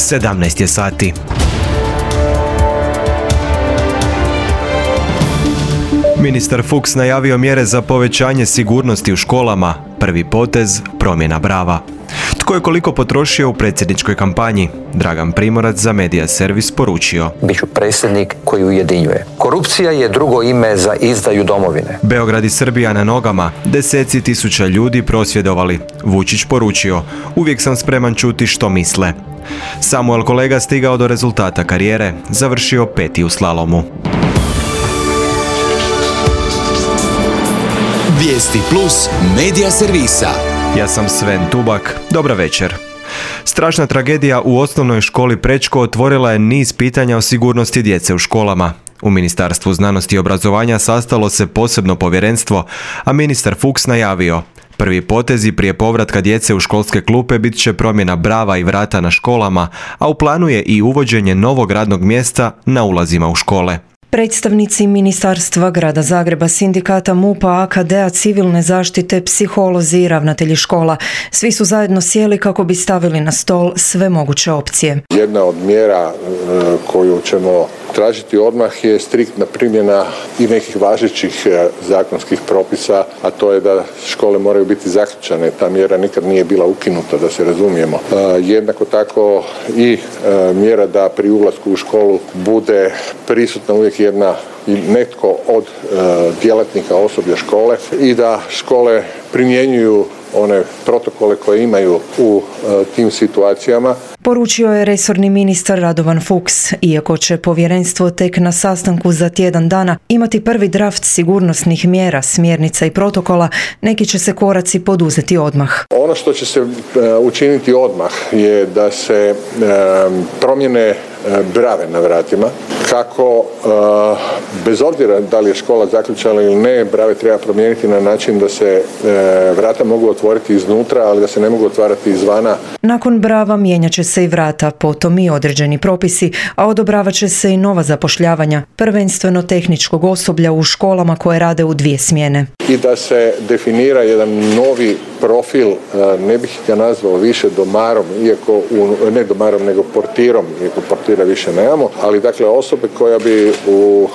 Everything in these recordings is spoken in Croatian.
17 je sati. Ministar Fuchs najavio mjere za povećanje sigurnosti u školama. Prvi potez, promjena brava. Tko je koliko potrošio u predsjedničkoj kampanji? Dragan Primorac za Medija Servis poručio: Biću predsjednik koji ujedinjuje. Korupcija je drugo ime za izdaju domovine. Beograd i Srbija na nogama. Deseci tisuća ljudi prosvjedovali. Vučić poručio: uvijek sam spreman čuti što misle. Samuel Kolega stigao do rezultata karijere, završio 5. u slalomu. Vijesti plus Medija Servisa. Ja sam Sven Tubak. Dobra večer. Strašna tragedija u osnovnoj školi Prečko otvorila je niz pitanja o sigurnosti djece u školama. U Ministarstvu znanosti i obrazovanja sastalo se posebno povjerenstvo, a ministar Fuchs najavio: prvi potezi prije povratka djece u školske klupe bit će promjena brava i vrata na školama, a u planu je i uvođenje novog radnog mjesta na ulazima u škole. Predstavnici Ministarstva Grada Zagreba, sindikata MUP-a, AKD-a, civilne zaštite, psiholozi i ravnatelji škola. Svi su zajedno sjeli kako bi stavili na stol sve moguće opcije. Jedna od mjera koju ćemo tražiti odmah je striktna primjena i nekih važećih zakonskih propisa, a to je da škole moraju biti zaključane. Ta mjera nikad nije bila ukinuta, da se razumijemo. Jednako tako i mjera da pri ulasku u školu bude prisutna uvijek netko od djelatnika osoblja škole i da škole primjenjuju one protokole koje imaju u tim situacijama. Poručio je resorni ministar Radovan Fuchs. Iako će povjerenstvo tek na sastanku za tjedan dana imati prvi draft sigurnosnih mjera, smjernica i protokola, neki će se koraci poduzeti odmah. Ono što će se učiniti odmah je da se promjene brave na vratima, kako bez obzira da li je škola zaključana ili ne, brave treba promijeniti na način da se vrata mogu otvoriti iznutra, ali da se ne mogu otvarati izvana. Nakon brava mijenjat će se i vrata, potom i određeni propisi, a odobravat će se i nova zapošljavanja, prvenstveno tehničkog osoblja u školama koje rade u 2 smjene. I da se definira jedan novi profil, ne bih ga nazvao više domarom, ne domarom nego portirom, iako portira više nemamo, ali dakle osobe koja bi u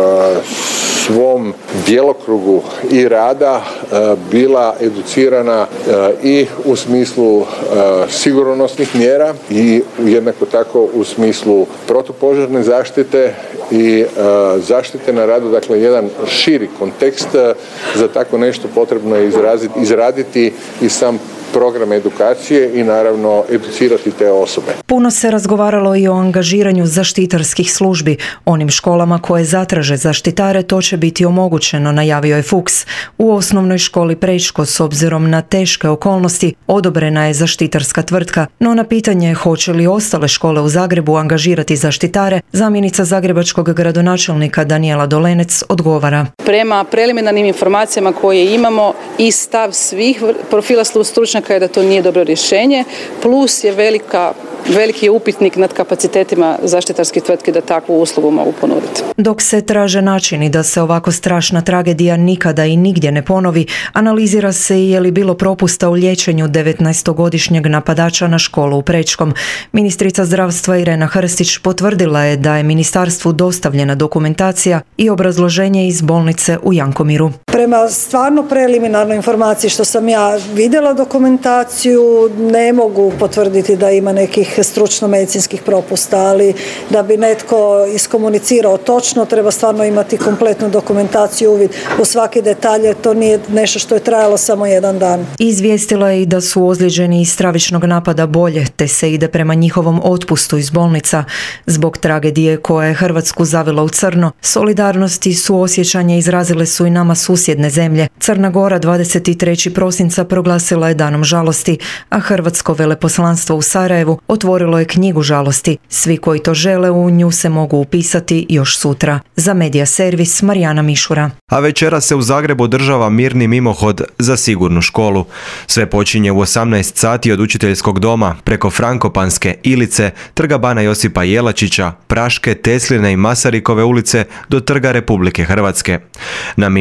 svom djelokrugu i rada bila educirana i u smislu sigurnosnih mjera i jednako tako u smislu protupožarne zaštite i zaštite na radu, dakle jedan širi kontekst. Za tako nešto potrebno je izraditi i sam program edukacije i naravno educirati te osobe. Puno se razgovaralo i o angažiranju zaštitarskih službi. Onim školama koje zatraže zaštitare to će biti omogućeno, najavio je Fuchs. U osnovnoj školi Prečko, s obzirom na teške okolnosti, odobrena je zaštitarska tvrtka, no na pitanje hoće li ostale škole u Zagrebu angažirati zaštitare, zamjenica zagrebačkog gradonačelnika Danijela Dolenec odgovara: prema preliminarnim informacijama koje imamo i stav svih profila stručnjaka je da to nije dobro rješenje, plus je veliki je upitnik nad kapacitetima zaštitarskih tvrtki da takvu uslugu mogu ponuditi. Dok se traže načini da se ovako strašna tragedija nikada i nigdje ne ponovi, analizira se i je li bilo propusta u liječenju 19-godišnjeg napadača na školu u Prečkom. Ministrica zdravstva Irena Hrstić potvrdila je da je ministarstvu dostavljena dokumentacija i obrazloženje iz bolnice u Jankomiru. Prema stvarno preliminarnoj informaciji što sam ja vidjela dokumentaciju, ne mogu potvrditi da ima nekih stručno-medicinskih propusta, ali da bi netko iskomunicirao točno, treba stvarno imati kompletnu dokumentaciju, uvid u svaki detalj, to nije nešto što je trajalo samo jedan dan. Izvijestila je i da su ozlijeđeni iz stravičnog napada bolje, te se ide prema njihovom otpustu iz bolnica. Zbog tragedije koja je Hrvatsku zavila u crno, solidarnost i suosjećanje izrazile su i nama susjedne zemlje. Crna Gora 23. prosinca proglasila je danom žalosti, a Hrvatsko veleposlanstvo u Sarajevu otvorilo je knjigu žalosti. Svi koji to žele u nju se mogu upisati još sutra. Za Medija Servis, Marijana Mišura. A večera se u Zagrebu održava mirni mimohod za sigurnu školu. Sve počinje u 18 sati od učiteljskog doma preko Frankopanske, Ilice, Trga Bana Josipa Jelačića, Praške, Tesline i Masarikove ulice do Trga Republike Hrvatske. Na mimohodu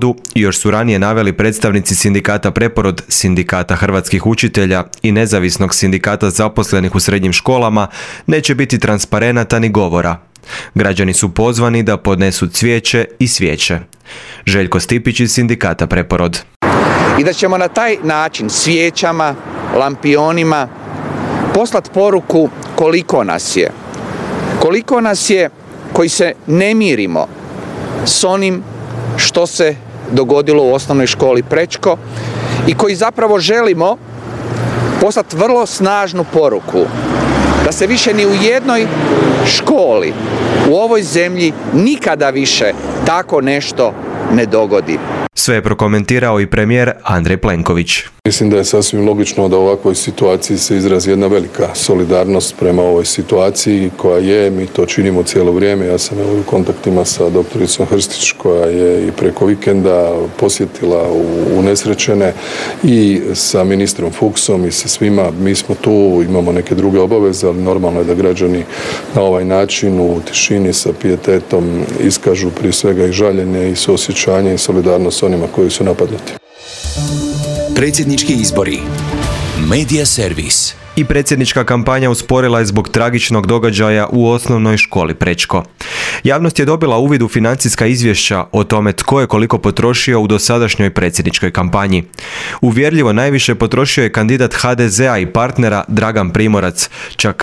prosvjedu još su ranije naveli predstavnici sindikata Preporod, Sindikata hrvatskih učitelja i Nezavisnog sindikata zaposlenih u srednjim školama, neće biti transparenata ni govora. Građani su pozvani da podnesu cvijeće i svijeće. Željko Stipić iz Sindikata Preporod. I da ćemo na taj način svijećama, lampionima poslati poruku koliko nas je. Koliko nas je koji se ne mirimo s onim što se dogodilo u osnovnoj školi Prečko i koji zapravo želimo poslati vrlo snažnu poruku da se više ni u jednoj školi u ovoj zemlji nikada više tako nešto ne dogodi. Sve je prokomentirao i premijer Andrej Plenković. Mislim da je sasvim logično da u ovakvoj situaciji se izrazi jedna velika solidarnost prema ovoj situaciji koja je, mi to činimo cijelo vrijeme. Ja sam u kontaktima sa doktoricom Hrstić koja je i preko vikenda posjetila unesrećene i sa ministrom Fuchsom i sa svima. Mi smo tu, imamo neke druge obaveze, ali normalno je da građani na ovaj način u tišini sa pijetetom iskažu prije svega i žaljenje i suosjećanje i solidarnost s onima koji su napadnuti. Predsjednički izbori. Medija servis. I predsjednička kampanja usporila je zbog tragičnog događaja u osnovnoj školi Prečko. Javnost je dobila uvid u financijska izvješća o tome tko je koliko potrošio u dosadašnjoj predsjedničkoj kampanji. Uvjerljivo najviše potrošio je kandidat HDZ-a i partnera Dragan Primorac, čak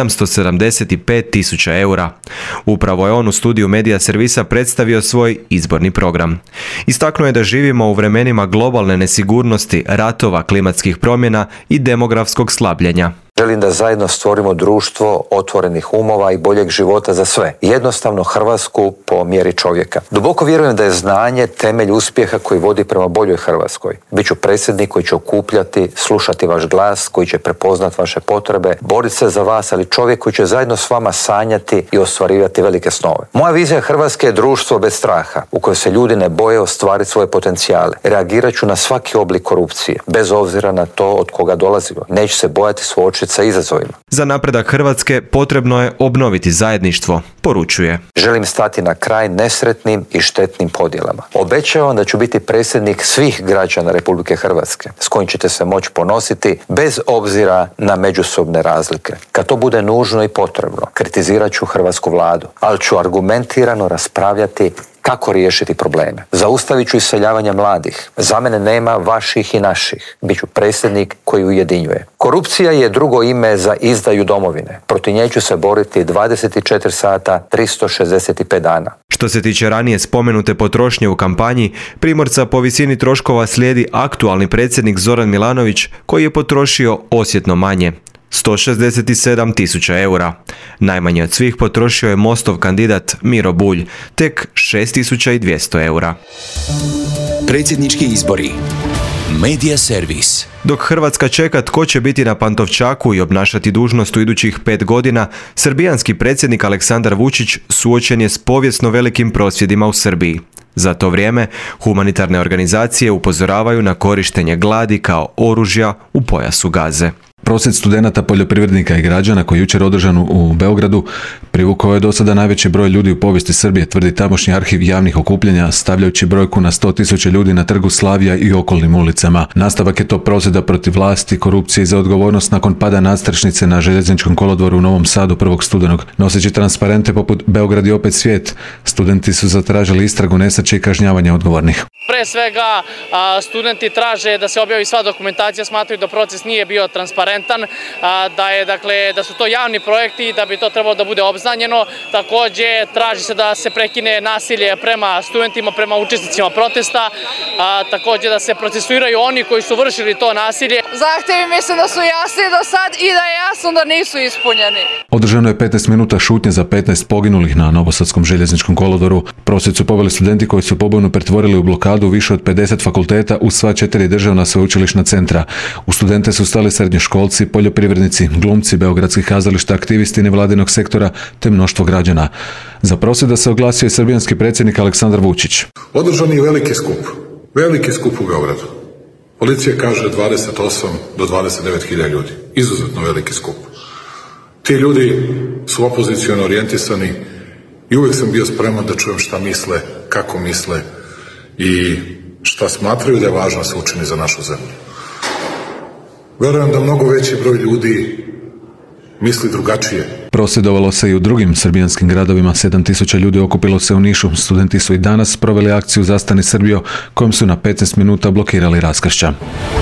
775.000 eura. Upravo je on u studiju Medija servisa predstavio svoj izborni program. Istaknuo je da živimo u vremenima globalne nesigurnosti, ratova, klimatskih promjena i demografskog slabljenja. Želim da zajedno stvorimo društvo otvorenih umova i boljeg života za sve. Jednostavno Hrvatsku po mjeri čovjeka. Duboko vjerujem da je znanje temelj uspjeha koji vodi prema boljoj Hrvatskoj. Biću predsjednik koji će okupljati, slušati vaš glas, koji će prepoznati vaše potrebe, boriti se za vas, ali čovjek koji će zajedno s vama sanjati i ostvarivati velike snove. Moja vizija Hrvatske je društvo bez straha, u kojoj se ljudi ne boje ostvariti svoje potencijale. Reagirat ću na svaki oblik korupcije, bez obzira na to od koga dolazimo. Neću se bojati suočiti sa izazovima. Za napredak Hrvatske potrebno je obnoviti zajedništvo, poručuje. Želim stati na kraj nesretnim i štetnim podjelama. Obećavam da ću biti predsjednik svih građana Republike Hrvatske, s kojim ćete se moći ponositi bez obzira na međusobne razlike. Kad to bude nužno i potrebno, kritizirat ću hrvatsku vladu, ali ću argumentirano raspravljati kako riješiti probleme. Zaustavit ću iseljavanje mladih. Za mene nema vaših i naših. Biću predsjednik koji ujedinjuje. Korupcija je drugo ime za izdaju domovine. Protiv nje ću se boriti 24 sata, 365 dana. Što se tiče ranije spomenute potrošnje u kampanji, Primorca po visini troškova slijedi aktualni predsjednik Zoran Milanović koji je potrošio osjetno manje. 167.000 eura. Najmanje od svih potrošio je Mostov kandidat Miro Bulj, tek 6.200 eura. Predsjednički izbori. Medija servis. Dok Hrvatska čeka tko će biti na Pantovčaku i obnašati dužnost u idućih 5 godina, srbijanski predsjednik Aleksandar Vučić suočen je s povijesno velikim prosvjedima u Srbiji. Za to vrijeme humanitarne organizacije upozoravaju na korištenje gladi kao oružja u pojasu Gaze. Prosvjed studenata, poljoprivrednika i građana koji je jučer održan u Beogradu privukao je do sada najveći broj ljudi u povijesti Srbije, tvrdi tamošnji arhiv javnih okupljanja, stavljajući brojku na 100.000 ljudi na trgu Slavija i okolnim ulicama. Nastavak je to prosvjeda protiv vlasti, korupcije i za odgovornost nakon pada nadstrešnice na željezničkom kolodvoru u Novom Sadu 1. studenog. Noseći transparente poput Beograd i opet svijet, studenti su zatražili istragu nesreće i kažnjavanje odgovornih. Pre svega, studenti traže da se objavi sva dokumentacija, smatraju da proces nije bio transparentan, da su to javni projekti i da bi to trebalo da bude obznanjeno. Također, traži se da se prekine nasilje prema studentima, prema učesnicima protesta, također da se procesuiraju oni koji su vršili to nasilje. Zahtjevi mislim da su jasni do sad i da je jasno da nisu ispunjeni. Održano je 15 minuta šutnje za 15 poginulih na Novosadskom željezničkom kolodvoru. Prosvjed su poveli studenti koji su pobunu pretvorili u blokadu više od 50 fakulteta u sva 4 državna sveučilišna centra. U studente su stali srednjoškolci, poljoprivrednici, glumci beogradskih kazališta, aktivisti nevladinog sektora te mnoštvo građana. Za prosvjeda se oglasio i srbijanski predsjednik Aleksandar Vučić. Održan je veliki skup u Beogradu. Policija kaže 28 do 29.000 ljudi. Izuzetno veliki skup. Ti ljudi su opoziciono orijentisani i uvijek sam bio spreman da čujem šta misle, kako misle, i šta smatraju da je važno da se učini za našu zemlju. Verujem da mnogo veći broj ljudi misli drugačije. Prosvjedovalo se i u drugim srbijanskim gradovima. 7000 ljudi okupilo se u Nišu. Studenti su i danas proveli akciju Zastani Srbijo, kojom su na 15 minuta blokirali raskršća.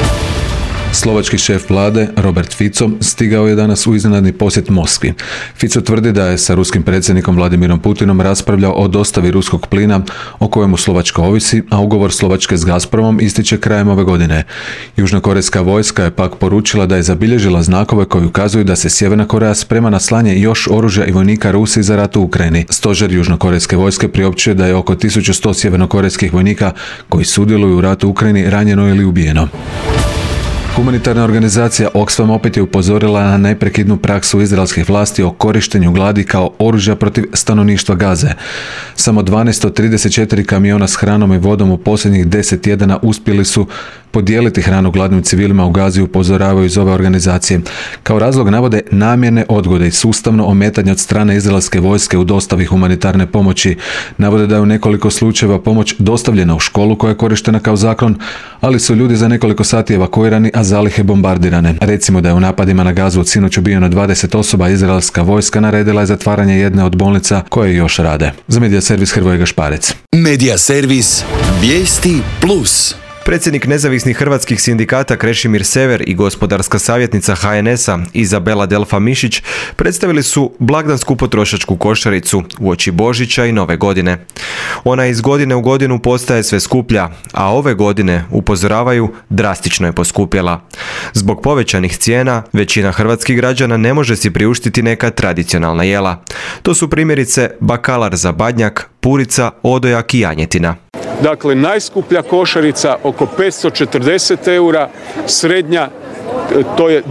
Slovački šef vlade, Robert Fico, stigao je danas u iznenadni posjet Moskvi. Fico tvrdi da je sa ruskim predsjednikom Vladimirom Putinom raspravljao o dostavi ruskog plina o kojemu Slovačka ovisi, a ugovor Slovačke s Gazpromom ističe krajem ove godine. Južnokorejska vojska je pak poručila da je zabilježila znakove koji ukazuju da se Sjeverna Koreja sprema na slanje još oružja i vojnika Rusiji za rat u Ukrajini. Stožer južnokorejske vojske priopćuje da je oko 1100 sjevernokorejskih vojnika koji sudjeluju u ratu u Ukrajini ranjeno ili ubijeno. Humanitarna organizacija Oxfam opet je upozorila na neprekidnu praksu izraelskih vlasti o korištenju gladi kao oružja protiv stanovništva Gaze. Samo 12 od 34 kamiona s hranom i vodom u posljednjih 10 tjedana uspjeli su podijeliti hranu gladnim civilima u Gazi, upozoravaju iz ove organizacije. Kao razlog navode namjerne odgode i sustavno ometanje od strane izraelske vojske u dostavi humanitarne pomoći. Navode da je u nekoliko slučajeva pomoć dostavljena u školu koja je korištena kao zaklon, ali su ljudi za nekoliko sati evakuirani, a zalihe bombardirane. Recimo da je u napadima na Gazu od sinoć ubijeno 20 osoba, izraelska vojska naredila je zatvaranje jedne od bolnica koje još rade. Za Medija Servis Hrvoje Gašparec. Medija Servis Vijesti Plus. Predsjednik nezavisnih hrvatskih sindikata Krešimir Sever i gospodarska savjetnica HNS-a Izabela Delfa Mišić predstavili su blagdansku potrošačku košaricu uoči Božića i Nove godine. Ona iz godine u godinu postaje sve skuplja, a ove godine, upozoravaju, drastično je poskupjela. Zbog povećanih cijena, većina hrvatskih građana ne može si priuštiti neka tradicionalna jela. To su primjerice bakalar za badnjak, purica, odojak i janjetina. Dakle, najskuplja košarica oko 540 eura, srednja to je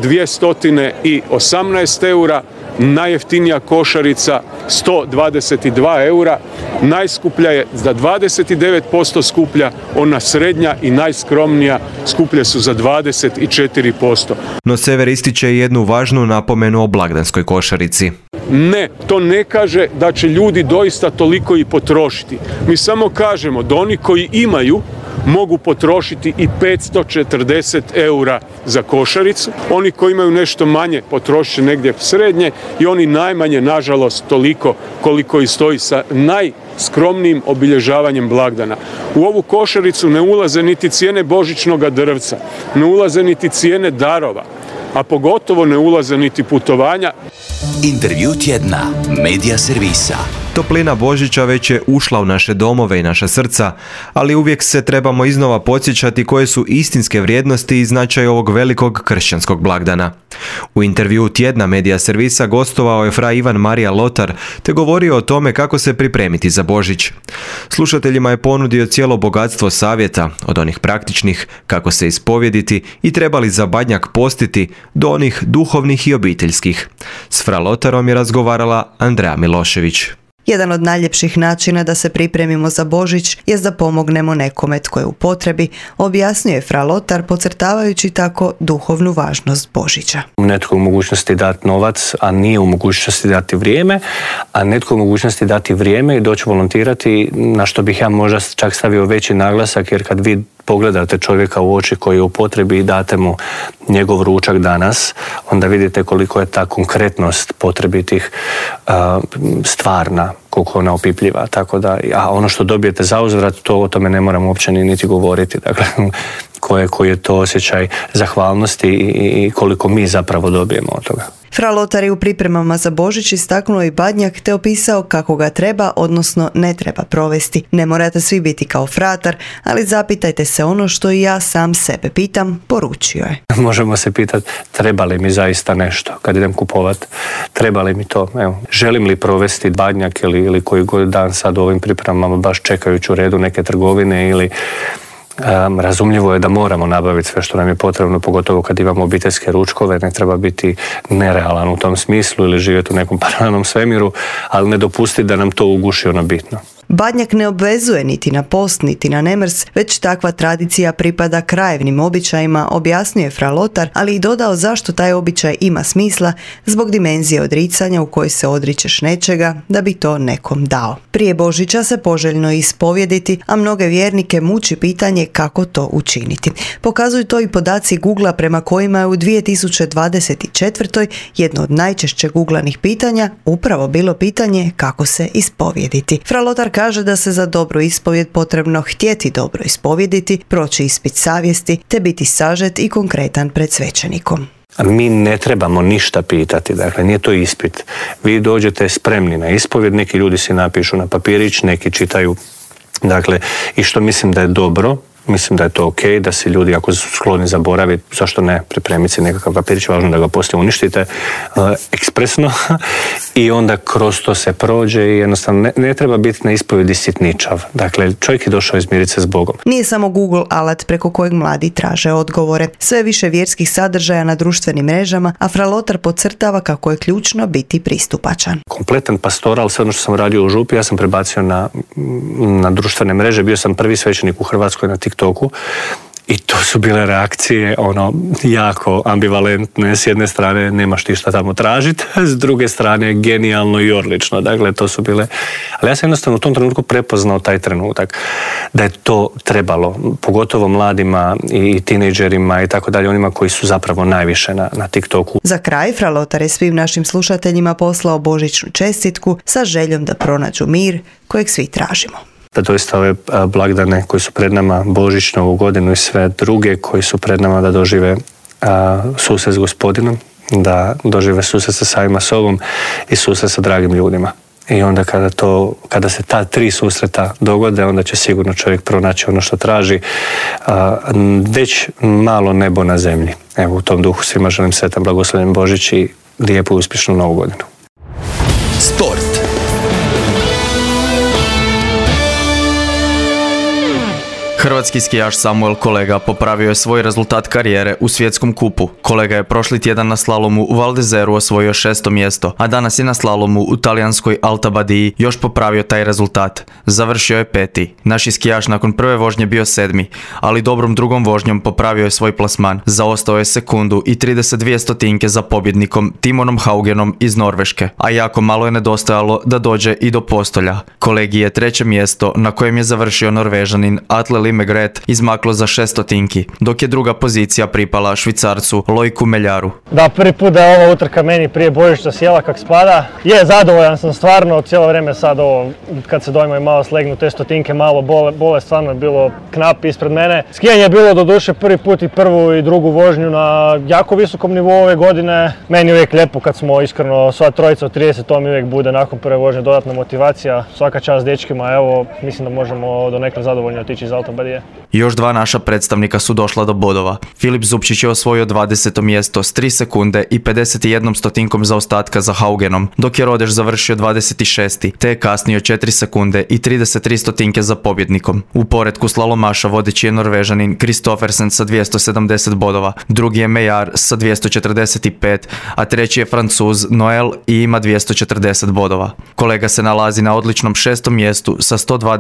218 eura, najjeftinija košarica 122 eura, najskuplja je za 29% skuplja, ona srednja i najskromnija skuplje su za 24%. No Sever ističe jednu važnu napomenu o blagdanskoj košarici. Ne, to ne kaže da će ljudi doista toliko i potrošiti. Mi samo kažemo da oni koji imaju mogu potrošiti i 540 eura za košaricu. Oni koji imaju nešto manje potrošit će negdje srednje i oni najmanje, nažalost, toliko koliko i stoji sa najskromnijim obilježavanjem blagdana. U ovu košaricu ne ulaze niti cijene božićnoga drvca, ne ulaze niti cijene darova, a pogotovo ne ulaze niti putovanja. Intervju tjedna Medija Servisa. Toplina Božića već je ušla u naše domove i naša srca, ali uvijek se trebamo iznova podsjećati koje su istinske vrijednosti i značaj ovog velikog kršćanskog blagdana. U intervju tjedna Medija Servisa gostovao je fra Ivan Marija Lotar te govorio o tome kako se pripremiti za Božić. Slušateljima je ponudio cijelo bogatstvo savjeta, od onih praktičnih, kako se ispovjediti i trebali za badnjak postiti, do onih duhovnih i obiteljskih. S fra Lotarom je razgovarala Andreja Milošević. Jedan od najljepših načina da se pripremimo za Božić je da pomognemo nekome tko je u potrebi, objasnio je fra Lotar podcrtavajući tako duhovnu važnost Božića. Netko u mogućnosti dati novac, a nije u mogućnosti dati vrijeme, a netko u mogućnosti dati vrijeme i doći volontirati, na što bih ja možda čak stavio veći naglasak, jer kad vi pogledate čovjeka u oči koji je u potrebi i date mu njegov ručak danas, onda vidite koliko je ta konkretnost potrebitih stvarna, koliko ona opipljiva. Tako da, a ono što dobijete za uzvrat, to o tome ne moram uopće niti govoriti. Dakle, koji je to osjećaj zahvalnosti i koliko mi zapravo dobijemo od toga. Fra Lotar je u pripremama za Božić istaknuo i badnjak te opisao kako ga treba, odnosno ne treba provesti. Ne morate svi biti kao fratar, ali zapitajte se ono što i ja sam sebe pitam, poručio je. Možemo se pitati treba li mi zaista nešto kad idem kupovati, treba li mi to, evo, želim li provesti badnjak ili koji god dan sad u ovim pripremama baš čekajući u redu neke trgovine ili razumljivo je da moramo nabaviti sve što nam je potrebno, pogotovo kad imamo obiteljske ručkove, ne treba biti nerealan u tom smislu ili živjeti u nekom paralelnom svemiru, ali ne dopustiti da nam to uguši ono bitno. Badnjak ne obvezuje niti na post, niti na nemrs, već takva tradicija pripada krajevnim običajima, objasnio Fra Lotar, ali i dodao zašto taj običaj ima smisla zbog dimenzije odricanja u kojoj se odričeš nečega da bi to nekom dao. Prije Božića se poželjno ispovjediti, a mnoge vjernike muči pitanje kako to učiniti. Pokazuju to i podaci Googlea prema kojima je u 2024. jedno od najčešće googlanih pitanja upravo bilo pitanje kako se ispovjediti. Fra Lotar kaže da se za dobru ispovjed potrebno htjeti dobro ispovjediti, proći ispit savjesti te biti sažet i konkretan pred svećenikom. Mi ne trebamo ništa pitati, dakle nije to ispit. Vi dođete spremni na ispovjed, neki ljudi si napišu na papirić, neki čitaju, dakle, i što mislim da je dobro, mislim da je to ok, da se ljudi ako su skloni zaboraviti, zašto ne, pripremiti si nekakav papirić, važno da ga poslije uništite ekspresno i onda kroz to se prođe i jednostavno ne treba biti na ispovjedi sitničav. Dakle, čovjek je došao izmiriti se s Bogom. Nije samo Google alat preko kojeg mladi traže odgovore. Sve više vjerskih sadržaja na društvenim mrežama, a Fra Lotar podcrtava kako je ključno biti pristupačan. Kompletan pastoral, sve ono što sam radio u Župi, ja sam prebacio na društvene mreže, bio sam prvi svećenik u Hrvatskoj na TikToku i to su bile reakcije jako ambivalentne. S jedne strane nemaš ti šta tamo tražiti, s druge strane genijalno i odlično. Dakle, to su bile... Ali ja sam jednostavno u tom trenutku prepoznao taj trenutak da je to trebalo, pogotovo mladima i tinejdžerima i tako dalje, onima koji su zapravo najviše na TikToku. Za kraj, Fra Lotar je svim našim slušateljima poslao božićnu čestitku sa željom da pronađu mir kojeg svi tražimo. Da doista ove blagdane koji su pred nama, Božić, Novu godinu i sve druge koji su pred nama, da dožive susret s Gospodinom, da dožive susret sa samima sobom i susret sa dragim ljudima. I onda kada se ta tri susreta dogode, onda će sigurno čovjek pronaći ono što traži, već malo nebo na zemlji. Evo, u tom duhu svima želim sretan, blagoslovljen Božić i lijepu i uspješnu Novu godinu. Sport. Hrvatski skijaš Samuel Kolega popravio je svoj rezultat karijere u svjetskom kupu. Kolega je prošli tjedan na slalomu u Val d'Izeru osvojio 6. mjesto, a danas je na slalomu u talijanskoj Alta Badiji još popravio taj rezultat. Završio je 5. Naši skijaš nakon prve vožnje bio 7, ali dobrom drugom vožnjom popravio je svoj plasman. Zaostao je sekundu i 32 stotinke za pobjednikom Timonom Haugenom iz Norveške, a jako malo je nedostajalo da dođe i do postolja. Kolegi je 3. mjesto na kojem je završio Norvežanin Atle Megret izmaklo za 6 stotinki, dok je druga pozicija pripala Švicarcu Lojku Meljaru. Da, prvi put da je ova utrka meni prije Božića sjela kak spada. Je, zadovoljan sam stvarno, cijelo vrijeme sad ovo, kad se dojmovi malo slegnu, te stotinke malo bole, stvarno je bilo knap ispred mene. Skijanje je bilo doduše prvi put i prvu i drugu vožnju na jako visokom nivou ove godine. Meni je uvijek lijepo kad smo iskreno sva trojica od 30, to mi uvijek bude nakon prve vožnje dodatna motivacija. Svaka čast dečkima, evo, mislim da možemo do nekada zadovoljno otići iz Alta Badije. Još 2 naša predstavnika su došla do bodova. Filip Zupčić je osvojio 20. mjesto s 3 sekunde i 51 stotinkom zaostatka za Haugenom, dok je Rodeš završio 26. te je kasnio 4 sekunde i 33 stotinke za pobjednikom. U poretku slalomaša vodeći je Norvežanin Kristoffersen sa 270 bodova, drugi je Mejar sa 245, a treći je Francuz Noel i ima 240 bodova. Kolega se nalazi na odličnom 6. mjestu sa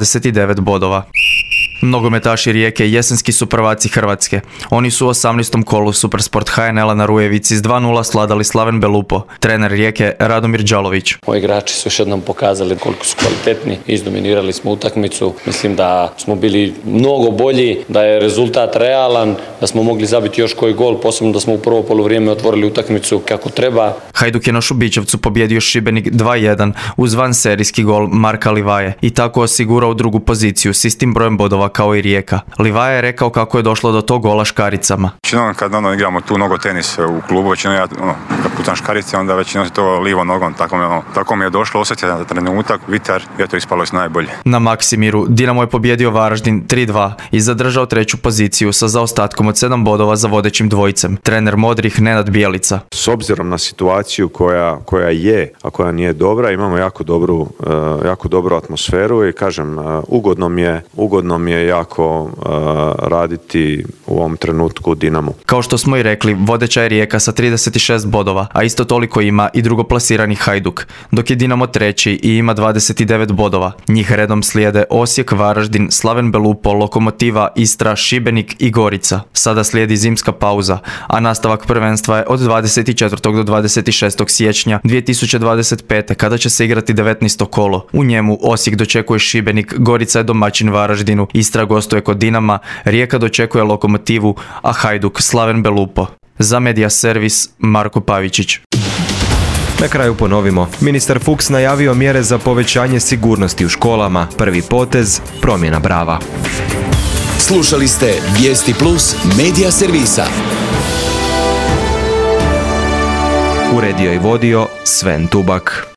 129 bodova. Nogometaši Rijeke jesenski su prvaci Hrvatske. Oni su u 18. kolu Supersport HNL-a na Rujevici s 2:0 sladali Slaven Belupo. Trener Rijeke Radomir Đalović. Moji igrači su još jednom pokazali koliko su kvalitetni, izdominirali smo utakmicu. Mislim da smo bili mnogo bolji, da je rezultat realan, da smo mogli zabiti još koji gol, posebno da smo u prvo poluvrijeme otvorili utakmicu kako treba. Hajduk je na Šubićevcu pobjedio Šibenik 2:1 uz vanserijski gol Marka Livaje i tako osigurao drugu poziciju s istim brojem bodova kao i Rijeka. Livaja je rekao kako je došlo do tog gola škaricama. Većinom kad igramo tu nogo tenis u klubu, većinom ja kad putam škarice, onda većinom se to livo nogom, tako mi je došlo, osjetio na trenutak, vitar, i eto ispalo je najbolje. Na Maksimiru Dinamo je pobjedio Varaždin 3:2 i zadržao 3. poziciju sa zaostatkom od 7 bodova za vodećim dvojicem. Trener Modrih Nenad Bijelica. S obzirom na situaciju koja je, a koja nije dobra, imamo jako dobru atmosferu i kažem, ugodno mi je je jako raditi u ovom trenutku Dinamu. Kao što smo i rekli, vodeća je Rijeka sa 36 bodova, a isto toliko ima i drugoplasirani Hajduk, dok je Dinamo treći i ima 29 bodova. Njih redom slijede Osijek, Varaždin, Slaven Belupo, Lokomotiva, Istra, Šibenik i Gorica. Sada slijedi zimska pauza, a nastavak prvenstva je od 24. do 26. siječnja 2025. kada će se igrati 19. kolo. U njemu Osijek dočekuje Šibenik, Gorica je domaćin Varaždinu, Istra gostuje kod Dinama, Rijeka dočekuje Lokomotivu, a Hajduk Slaven Belupo. Za Media Servis Marko Pavičić. Na kraju ponovimo. Ministar Fuchs najavio mjere za povećanje sigurnosti u školama. Prvi potez, promjena brava. Slušali ste Vijesti Plus Media Servisa. Uredio i vodio Sven Tubak.